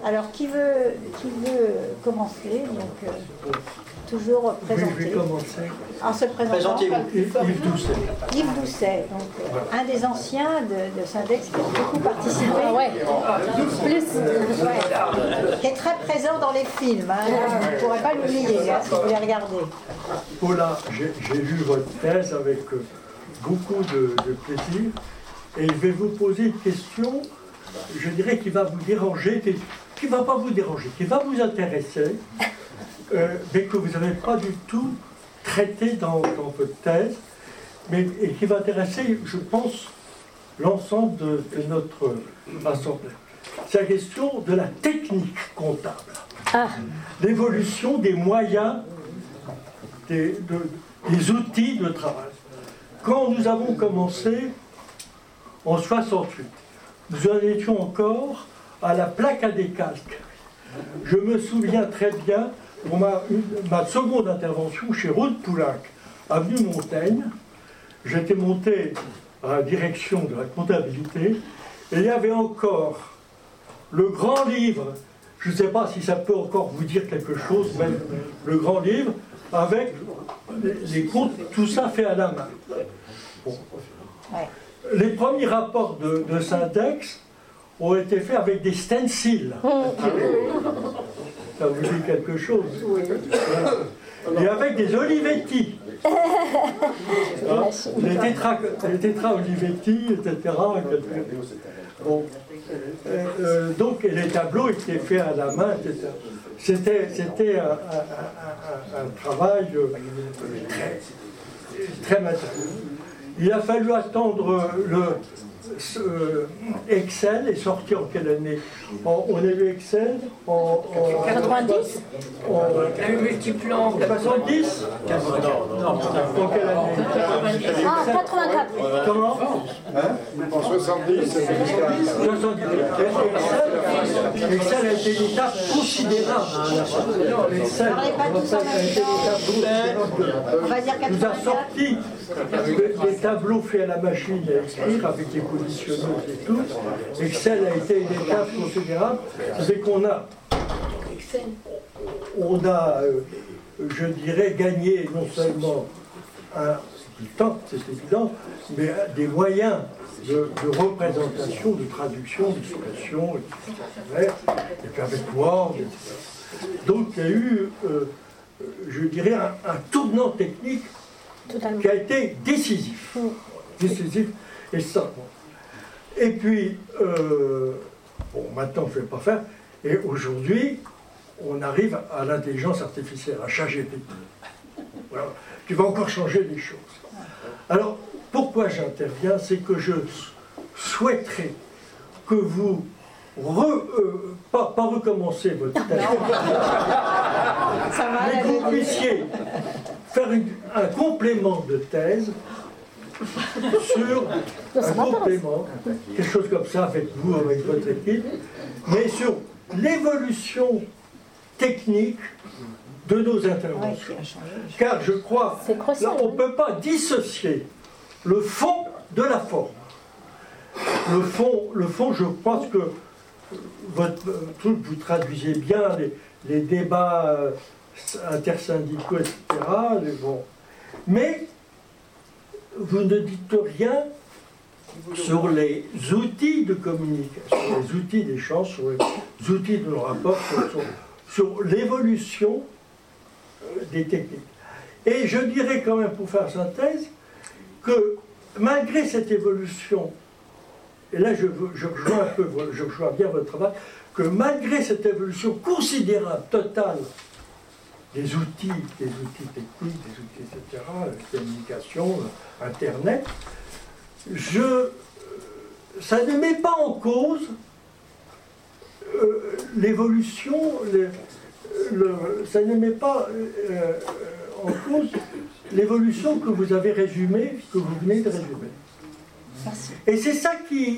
Alors, qui veut commencer? Donc, toujours présenter. Oui, je vais commencer. En se présentant. Yves Doucet. Yves Doucet, donc un des anciens de Syndex qui a beaucoup participé. Ah ouais, plus. Qui est très présent dans les films. Hein. Vous ne pourrez pas l'oublier si vous les regardez. Paula, j'ai lu votre thèse avec beaucoup de plaisir et je vais vous poser une question, je dirais, qui va vous déranger, qui ne va pas vous déranger, qui va vous intéresser, mais que vous n'avez pas du tout traité dans votre thèse, et qui va intéresser, je pense, l'ensemble de notre assemblée. C'est la question de la technique comptable. L'évolution des moyens, des outils de travail. Quand nous avons commencé en 68, nous en étions encore à la plaque à décalque. Je me souviens très bien, pour ma seconde intervention chez Ruth Poulenc, avenue Montaigne, j'étais monté à la direction de la comptabilité, et il y avait encore le grand livre, je ne sais pas si ça peut encore vous dire quelque chose, même le grand livre, avec les comptes, tout ça fait à la main. Bon. Les premiers rapports de Syndex ont été faits avec des stencils. Ça vous dit quelque chose? Voilà. Et avec des Olivetti. Les tétras Olivetti, etc. Bon. Donc les tableaux étaient faits à la main, etc. C'était un travail très matériel. Il a fallu attendre Excel est sorti en quelle année? On a eu Excel en 90. Le multiplan 70. En quelle année? Ah, 84. Comment? En 70, Excel a été une étape considérable. Excel Parlez pas tous en même temps. On va dire nous a 84. sorti des tableaux faits à la machine à écrire avec des conditionneurs et tout. Excel a été une étape considérable. C'est qu'on a, je dirais, gagné non seulement du temps, c'est évident, mais des moyens de représentation, de traduction, d'expression, et puis avec Word, etc. Donc il y a eu, je dirais, un tournant technique qui a été décisif. Décisif et ça. Et puis, maintenant, je ne vais pas faire. Et aujourd'hui, on arrive à l'intelligence artificielle, à ChatGPT. Voilà, qui va encore changer les choses. Alors, pourquoi j'interviens? C'est que je souhaiterais que vous pas recommencer votre thèse, mais que vous puissiez faire un complément de thèse sur un complément, quelque chose comme ça avec vous, avec votre équipe, mais sur l'évolution technique de nos interventions. Car je crois, là, on ne peut pas dissocier le fond de la forme. Le fond, je pense que vous traduisez bien les débats intersyndicaux, etc. Mais vous ne dites rien sur les outils de communication, sur les outils d'échange, sur les outils de rapport, sur l'évolution des techniques. Et je dirais quand même, pour faire synthèse, que malgré cette évolution, et là je rejoins un peu, je rejoins bien votre travail, que malgré cette évolution considérable, totale, des outils techniques, des outils, etc., la communication, Internet, ça ne met pas en cause l'évolution, ça ne met pas en cause l'évolution que vous avez résumée, que vous venez de résumer. Merci. Et c'est ça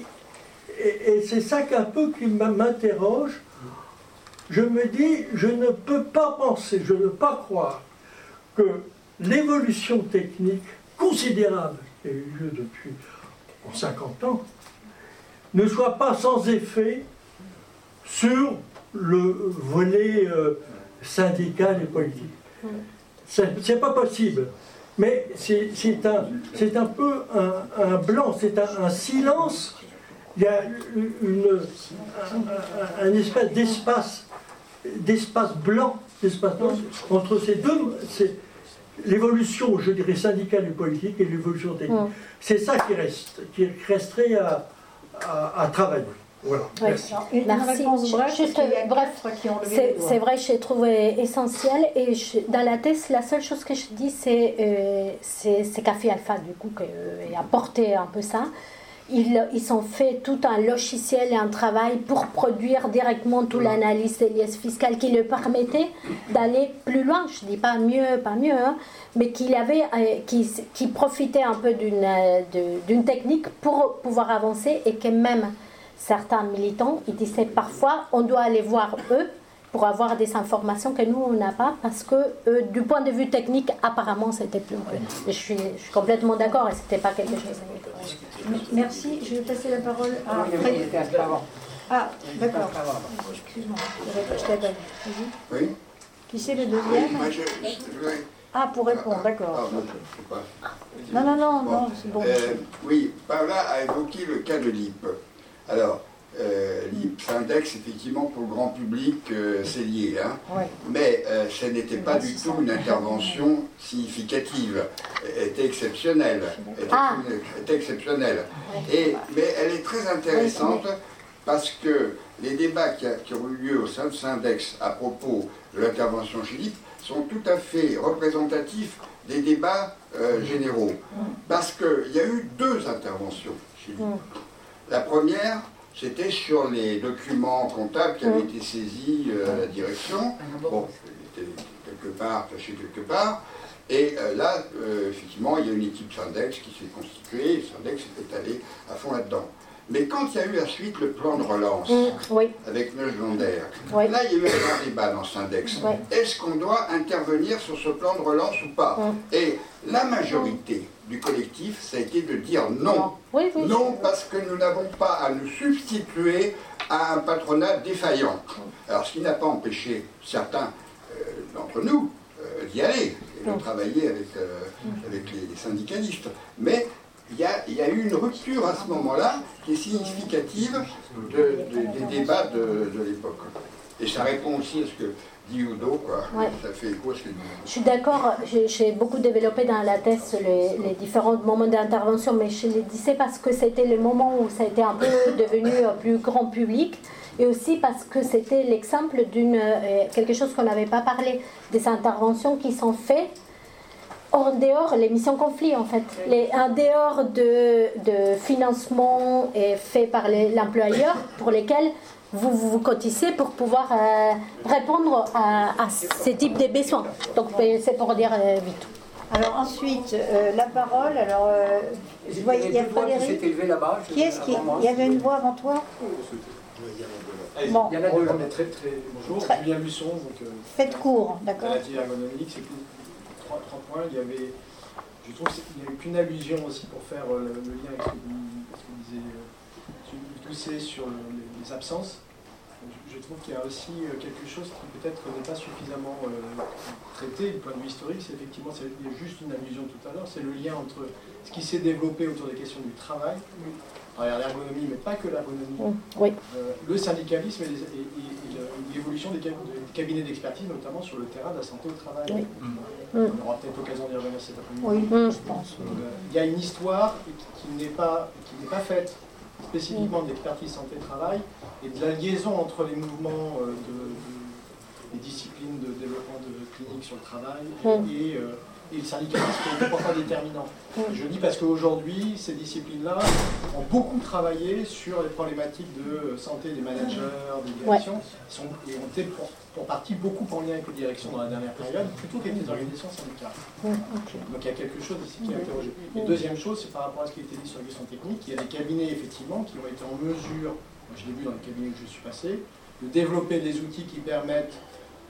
qu'un peu qui m'interroge. Je me dis, je ne peux pas penser, je ne peux pas croire que l'évolution technique considérable qui a eu lieu depuis 50 ans ne soit pas sans effet sur le volet syndical et politique. C'est pas possible. Mais c'est un peu un blanc, c'est un silence. Il y a un espèce d'espace blanc entre ces deux. L'évolution, je dirais, syndicale et politique et l'évolution technique. C'est ça qui resterait à travailler. Voilà. Ouais. Merci. Une réponse brève, Juste, parce qu'il y a bref, quatre qui ont levé les doigts. c'est vrai, j'ai trouvé essentiel. Et dans la thèse, la seule chose que je dis, c'est Café Alpha, du coup, qui a porté un peu ça. Ils ont fait tout un logiciel et un travail pour produire directement toute l'analyse des liasses fiscales qui leur permettait d'aller plus loin. Je ne dis pas mieux, hein, mais qui profitait un peu d'une technique pour pouvoir avancer et que même certains militants, ils disaient parfois on doit aller voir eux pour avoir des informations que nous on n'a pas parce que du point de vue technique apparemment c'était plus vrai. Je suis complètement d'accord et c'était pas quelque chose à... Merci, je vais passer la parole à Frédéric. Ah, d'accord. Excuse-moi, je t'avais pas vu. Vas-y. Oui. Qui c'est le Oui, deuxième? moi je voudrais... Ah, pour répondre, d'accord. non, Ok. je sais pas. Non, c'est bon. Oui, Paola a évoqué le cas de l'IP. Alors, l'IP Syndex, effectivement, pour le grand public, c'est lié. Hein. Ouais. Mais ce n'était pas du tout une intervention significative. Elle était exceptionnelle. Était exceptionnelle. Mais elle est très intéressante parce que les débats qui ont eu lieu au sein de Syndex à propos de l'intervention chez l'IP sont tout à fait représentatifs des débats généraux. Parce qu'il y a eu deux interventions chez l'IP. La première, c'était sur les documents comptables qui avaient été saisis à la direction. Bon, c'était quelque part, caché quelque part. Et là, effectivement, il y a une équipe Syndex qui s'est constituée, et Syndex est allé à fond là-dedans. Mais quand il y a eu ensuite le plan de relance avec Neuschwander, là il y a eu un grand débat dans Syndex. Est-ce qu'on doit intervenir sur ce plan de relance ou pas? Et la majorité du collectif, ça a été de dire non. Non, parce que nous n'avons pas à nous substituer à un patronat défaillant. Alors ce qui n'a pas empêché certains d'entre nous d'y aller et de travailler avec les syndicalistes. Mais il y a eu une rupture à ce moment-là qui est significative des débats de l'époque. Et ça répond aussi à ce que dit Udo, quoi. Ça fait écho à ce que dit. Je suis d'accord, j'ai beaucoup développé dans la thèse les différents moments d'intervention, mais je les disais parce que c'était le moment où ça a été un peu devenu plus grand public, et aussi parce que c'était l'exemple d'une quelque chose qu'on n'avait pas parlé, des interventions qui sont faites en dehors, les missions conflits en fait, en dehors de financement fait par l'employeur pour lesquels vous cotisez pour pouvoir répondre à ce type de besoins. Donc c'est pour dire vite. Alors ensuite, la parole, alors je vois, il y a Frédéric. Qui est-ce qui... Il y avait une voix avant toi? Bon. Il y en a deux, mais très bonjour, Julien Busson. Donc, faites court, d'accord. Maladie ergonomique, c'est plus 3 points. Je trouve qu'il n'y avait qu'une allusion aussi pour faire le lien avec ce que disait Doucet sur les absences. Je trouve qu'il y a aussi quelque chose qui peut-être n'est pas suffisamment traité du point de vue historique. C'est effectivement, il y a juste une allusion tout à l'heure, c'est le lien entre ce qui s'est développé autour des questions du travail, l'ergonomie, mais pas que l'ergonomie, le syndicalisme et l'évolution des cabinets d'expertise, notamment sur le terrain de la santé au travail. On aura peut-être l'occasion d'y revenir cet après-midi. Oui, je pense. Il y a une histoire qui n'est pas faite spécifiquement d'expertise santé-travail et de la liaison entre les mouvements des disciplines de développement de cliniques sur le travail et le syndicalisme qui est important déterminant. Je dis parce qu'aujourd'hui, ces disciplines-là ont beaucoup travaillé sur les problématiques de santé des managers, des directions, et ont été pour partie beaucoup en lien avec les directions dans la dernière période, plutôt qu'avec les organisations syndicales. Donc il y a quelque chose ici qui est interrogé. Et deuxième chose, c'est par rapport à ce qui a été dit sur les questions techniques, il y a des cabinets effectivement qui ont été en mesure, moi je l'ai vu dans les cabinets où je suis passé, de développer des outils qui permettent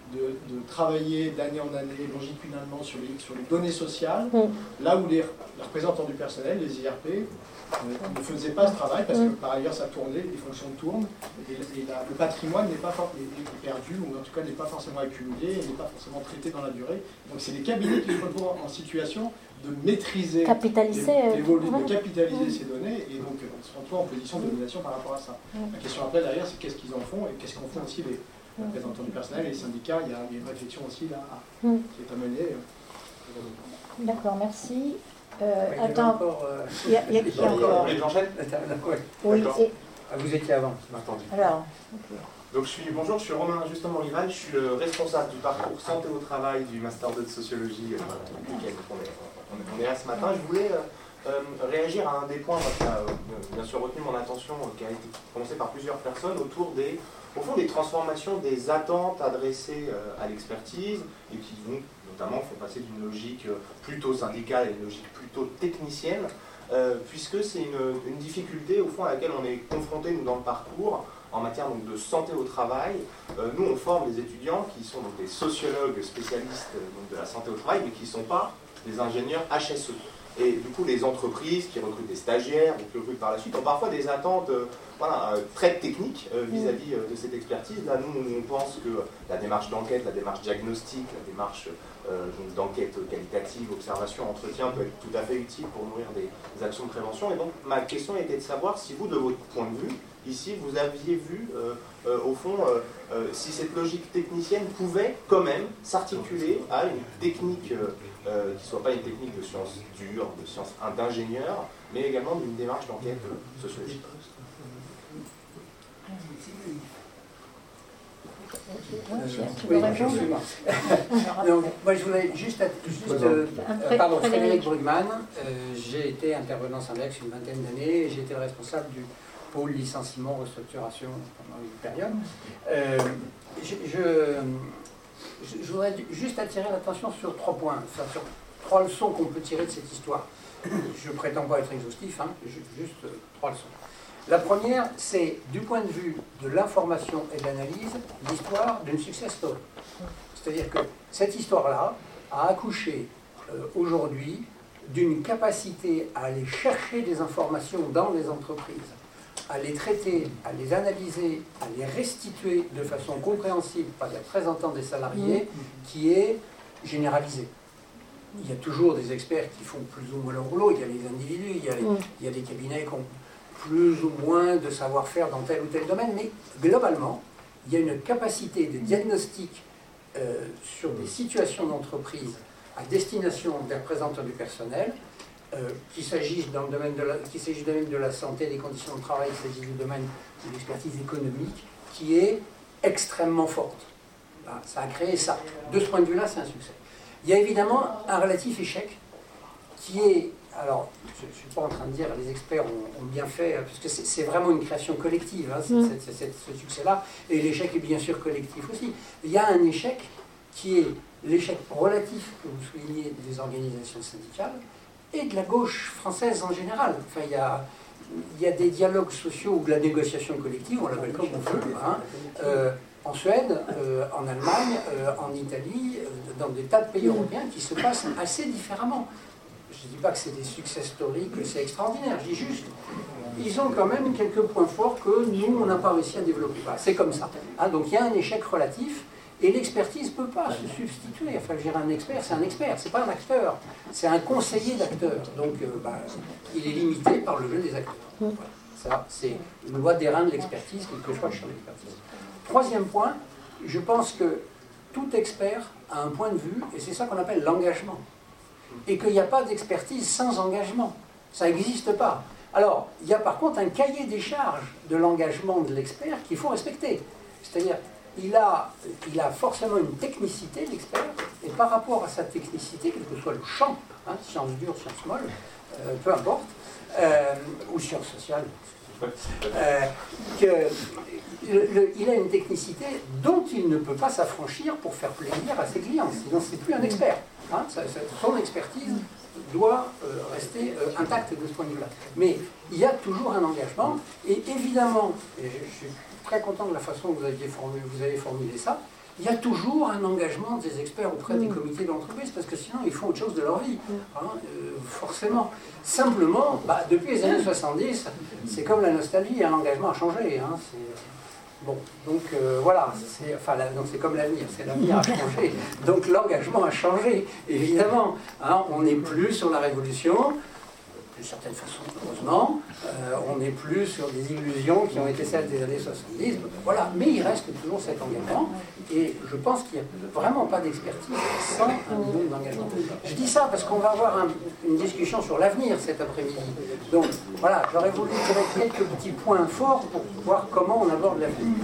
de travailler d'année en année longitudinalement sur les données sociales, là où les représentants du personnel, les IRP, ne faisaient pas ce travail parce que par ailleurs ça tournait, les fonctions tournent et le patrimoine n'est pas est perdu ou en tout cas n'est pas forcément accumulé, n'est pas forcément traité dans la durée. Donc c'est les cabinets qui se retrouvent en situation de maîtriser, capitaliser ces données et donc se retrouvent en position de domination par rapport à ça. La question après derrière c'est qu'est-ce qu'ils en font et qu'est-ce qu'en font aussi les représentants du personnel et les syndicats. Il y a une réflexion aussi là qui est à mener. D'accord, merci. Attends, il y a qui encore? J'enchaîne. Oui. Vous étiez avant. Alors. Donc bonjour, je suis Romain justement Rival, je suis le responsable du parcours santé au travail du Master 2 de sociologie duquel on est là ce matin. Je voulais réagir à un des points qui a bien sûr retenu mon attention, qui a été prononcé par plusieurs personnes autour au fond des transformations des attentes adressées à l'expertise et qui vont notamment font passer d'une logique plutôt syndicale à une logique plutôt technicienne, puisque c'est une difficulté au fond à laquelle on est confronté nous dans le parcours en matière donc, de santé au travail. Nous on forme des étudiants qui sont donc des sociologues spécialistes donc, de la santé au travail mais qui ne sont pas des ingénieurs HSE. Et du coup, les entreprises qui recrutent des stagiaires, ou qui recrutent par la suite, ont parfois des attentes très techniques vis-à-vis de cette expertise. Là, nous, on pense que la démarche d'enquête, la démarche diagnostique, la démarche d'enquête qualitative, observation, entretien peut être tout à fait utile pour nourrir des actions de prévention. Et donc, ma question était de savoir si vous, de votre point de vue, ici, vous aviez vu, au fond, si cette logique technicienne pouvait quand même s'articuler à une technique qui ne soit pas une technique de sciences dures, de sciences d'ingénieur, mais également d'une démarche d'enquête sociologique. Moi je voulais pardon, Frédéric Brugman, j'ai été intervenant Syndex une vingtaine d'années, j'ai été le responsable du pôle licenciement, restructuration pendant une période. Je voudrais juste attirer l'attention sur 3 points, enfin, sur 3 leçons qu'on peut tirer de cette histoire. Je ne prétends pas être exhaustif, juste 3 leçons. La première, c'est du point de vue de l'information et de l'analyse, l'histoire d'une success story. C'est-à-dire que cette histoire-là a accouché aujourd'hui d'une capacité à aller chercher des informations dans les entreprises, à les traiter, à les analyser, à les restituer de façon compréhensible par les représentants des salariés, qui est généralisée. Il y a toujours des experts qui font plus ou moins leur boulot, il y a les individus, il y a des cabinets qui ont plus ou moins de savoir-faire dans tel ou tel domaine, mais globalement, il y a une capacité de diagnostic sur des situations d'entreprise à destination des représentants du personnel, qu'il s'agisse du domaine de la santé, des conditions de travail, qu'il s'agisse du domaine de l'expertise économique, qui est extrêmement forte. Là, ça a créé ça. De ce point de vue-là, c'est un succès. Il y a évidemment un relatif échec qui est, alors je ne suis pas en train de dire les experts ont bien fait, parce que c'est vraiment une création collective, ce succès-là, et l'échec est bien sûr collectif aussi. Il y a un échec qui est l'échec relatif, que vous soulignez, des organisations syndicales, et de la gauche française en général. Enfin, il y a des dialogues sociaux ou de la négociation collective, on l'appelle comme on veut, en Suède, en Allemagne, en Italie, dans des tas de pays européens qui se passent assez différemment. Je ne dis pas que c'est des success stories, que c'est extraordinaire, je dis juste, ils ont quand même quelques points forts que nous, on n'a pas réussi à développer. C'est comme ça. Donc il y a un échec relatif. Et l'expertise ne peut pas se substituer. Enfin, je dirais un expert, c'est pas un acteur, c'est un conseiller d'acteur. Donc, il est limité par le jeu des acteurs. Voilà. Ça, c'est une loi des reins de l'expertise, quel que soit le champ d'expertise. Troisième point, je pense que tout expert a un point de vue, et c'est ça qu'on appelle l'engagement. Et qu'il n'y a pas d'expertise sans engagement. Ça n'existe pas. Alors, il y a par contre un cahier des charges de l'engagement de l'expert qu'il faut respecter. C'est-à-dire, il a forcément une technicité, l'expert, et par rapport à sa technicité, quel que soit le champ, sciences dures, sciences molles, peu importe, ou sciences sociales, il a une technicité dont il ne peut pas s'affranchir pour faire plaisir à ses clients, sinon c'est plus un expert. Son expertise doit rester intacte de ce point de vue-là. Mais il y a toujours un engagement, et évidemment, et je suis très content de la façon dont vous avez formulé ça, il y a toujours un engagement des experts auprès des comités d'entreprise, parce que sinon ils font autre chose de leur vie, forcément. Simplement, depuis les années 70, c'est comme la nostalgie, l'engagement a changé. Bon, donc voilà, c'est comme l'avenir, l'avenir a changé. Donc l'engagement a changé, évidemment. On n'est plus sur la révolution, d'une certaine façon, heureusement. On n'est plus sur des illusions qui ont été celles des années 70. Voilà, mais il reste toujours cet engagement. Et je pense qu'il n'y a vraiment pas d'expertise sans un minimum d'engagement. Je dis ça parce qu'on va avoir une discussion sur l'avenir cet après-midi. Donc voilà, j'aurais voulu tirer quelques petits points forts pour voir comment on aborde l'avenir.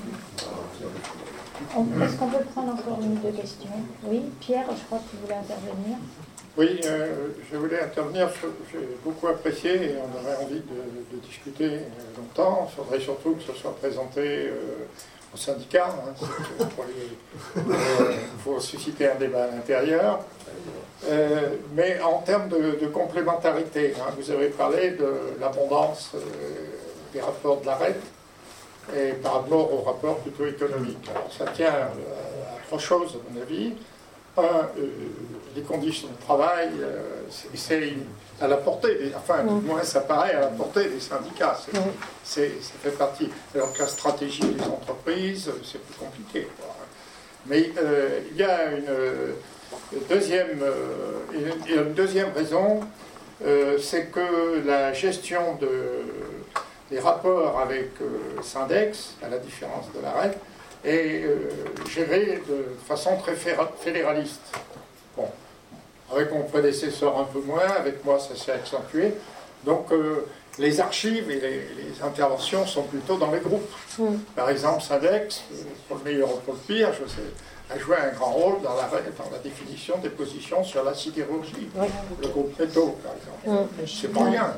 Est-ce qu'on peut prendre encore une ou deux questions? Oui, Pierre, je crois que tu voulais intervenir. Oui, je voulais intervenir, j'ai beaucoup apprécié et on aurait envie de discuter longtemps. Il faudrait surtout que ce soit présenté au syndicat. Il faut susciter un débat à l'intérieur. Mais en termes de complémentarité, vous avez parlé de l'abondance des rapports de la RET et par rapport aux rapports plutôt économiques. Alors ça tient à trois choses, à mon avis. Les conditions de travail, c'est à la portée, enfin, du moins, ça paraît à la portée des syndicats. Ça fait partie. Alors que la stratégie des entreprises, c'est plus compliqué. Mais il y a une deuxième raison, c'est que la gestion des rapports avec Syndex, à la différence de la RET, est gérée de façon très fédéraliste. Bon, avec mon prédécesseur un peu moins, avec moi ça s'est accentué. Donc les archives et les interventions sont plutôt dans les groupes. Par exemple, Syndex, pour le meilleur ou pour le pire, a joué un grand rôle dans la définition des positions sur la sidérurgie. Le groupe Métaux, par exemple. C'est pas rien.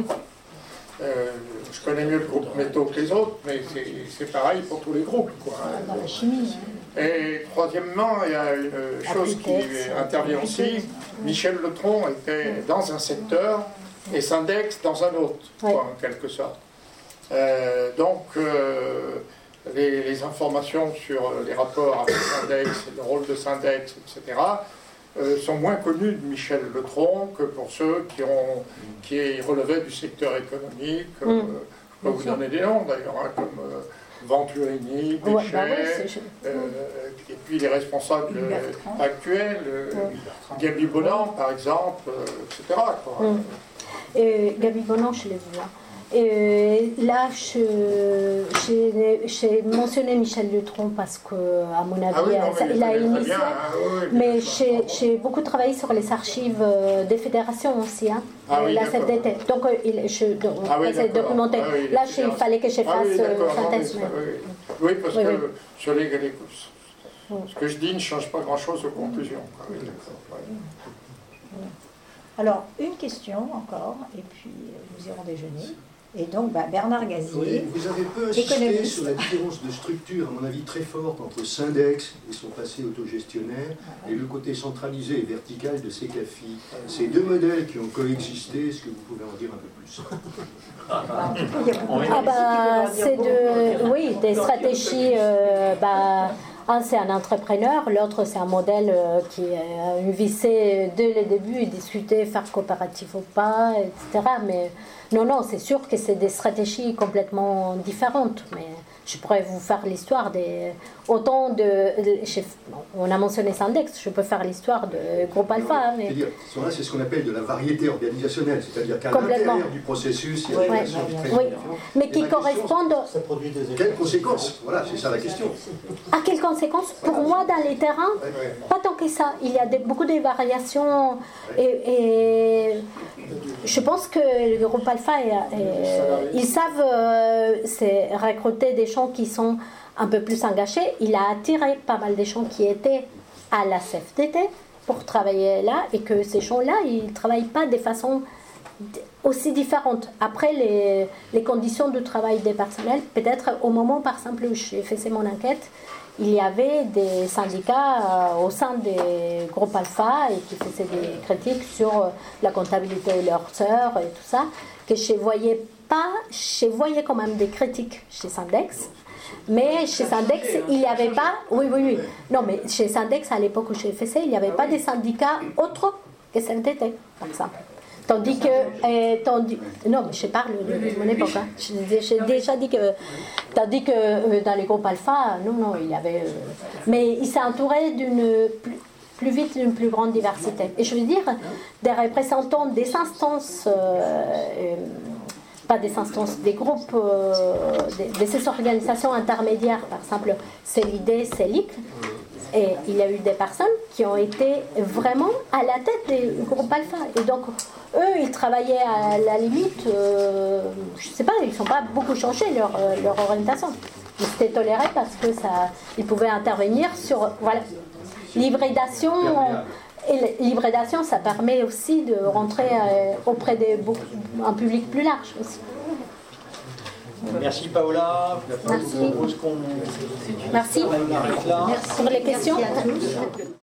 Je connais mieux le groupe Métaux que les autres, mais c'est pareil pour tous les groupes. Dans la chimie. Et troisièmement, il y a une chose qui intervient aussi. Michel Letron était dans un secteur et Syndex dans un autre, en quelque sorte. Donc, les informations sur les rapports avec Syndex, le rôle de Syndex, etc., sont moins connus de Michel Letron que pour ceux qui relevaient du secteur économique. Je peux vous donner des noms d'ailleurs, comme Venturini, Béchet, et puis les responsables actuels, Gaby Bonan par exemple, etc. Gaby Bonan, je l'ai vu. Là, j'ai mentionné Michel Letron parce que, à mon avis, il a initié. Mais j'ai beaucoup travaillé sur les archives des fédérations aussi, la CFDT. Donc, c'est documenté. Là, il fallait que je fasse une synthèse. Oui, parce que sur ce que je dis ne change pas grand-chose aux conclusions. Alors, une question encore, et puis nous irons déjeuner. Et donc, Bernard Gazier, vous avez peu insisté sur la différence de structure, à mon avis, très forte entre Syndex et son passé autogestionnaire et le côté centralisé et vertical de Secafi. Ces deux modèles qui ont coexisté, est-ce que vous pouvez en dire un peu plus? C'est des stratégies. Un, c'est un entrepreneur, l'autre, c'est un modèle qui est visé dès le début, et discuter, faire coopératif ou pas, etc. Mais non, c'est sûr que c'est des stratégies complètement différentes. Mais je pourrais vous faire l'histoire on a mentionné Syndex, je peux faire l'histoire de Groupe Alpha. Mais... C'est ce qu'on appelle de la variété organisationnelle, c'est-à-dire qu'à l'intérieur du processus, il y a des relations très différentes. Mais qui correspondent... Quelles conséquences? Voilà, c'est ça la question. À quelles conséquences? Pour moi, dans les terrains, pas tant que ça. Il y a beaucoup de variations et je pense que le Groupe Alpha, ils savent recruter des gens qui sont un peu plus engagés. Il a attiré pas mal de gens qui étaient à la CFDT pour travailler là et que ces gens-là, ils ne travaillent pas de façon aussi différente. Après, les conditions de travail des personnels, peut-être au moment, par exemple, où j'ai fait mon enquête, il y avait des syndicats au sein des groupes Alpha et qui faisaient des critiques sur la comptabilité de leurs sœurs et tout ça, que je voyais quand même des critiques chez Syndex. Mais chez Syndex, il n'y avait pas... Oui. Non, mais chez Syndex, à l'époque où j'ai fait ça, il n'y avait pas des syndicats autres que CFDT, par exemple. Tandis que... non, mais je parle de mon époque. Hein. J'ai déjà dit que... Tandis que dans les groupes alpha, non, il y avait... mais il s'est entouré d'une... plus vite d'une plus grande diversité. Et je veux dire, des représentants des instances... pas des instances, des groupes, de ces organisations intermédiaires, par exemple CELID, CELIC, et il y a eu des personnes qui ont été vraiment à la tête des groupes alpha. Et donc, eux, ils travaillaient à la limite, je ne sais pas, ils n'ont pas beaucoup changé leur orientation. Ils étaient tolérés parce que ils pouvaient intervenir sur, voilà, l'hybridation. Et l'hybridation, ça permet aussi de rentrer auprès d'un public plus large aussi. Merci Paola. Merci. Je propose qu'on... Merci. On arrête là. Merci pour les questions.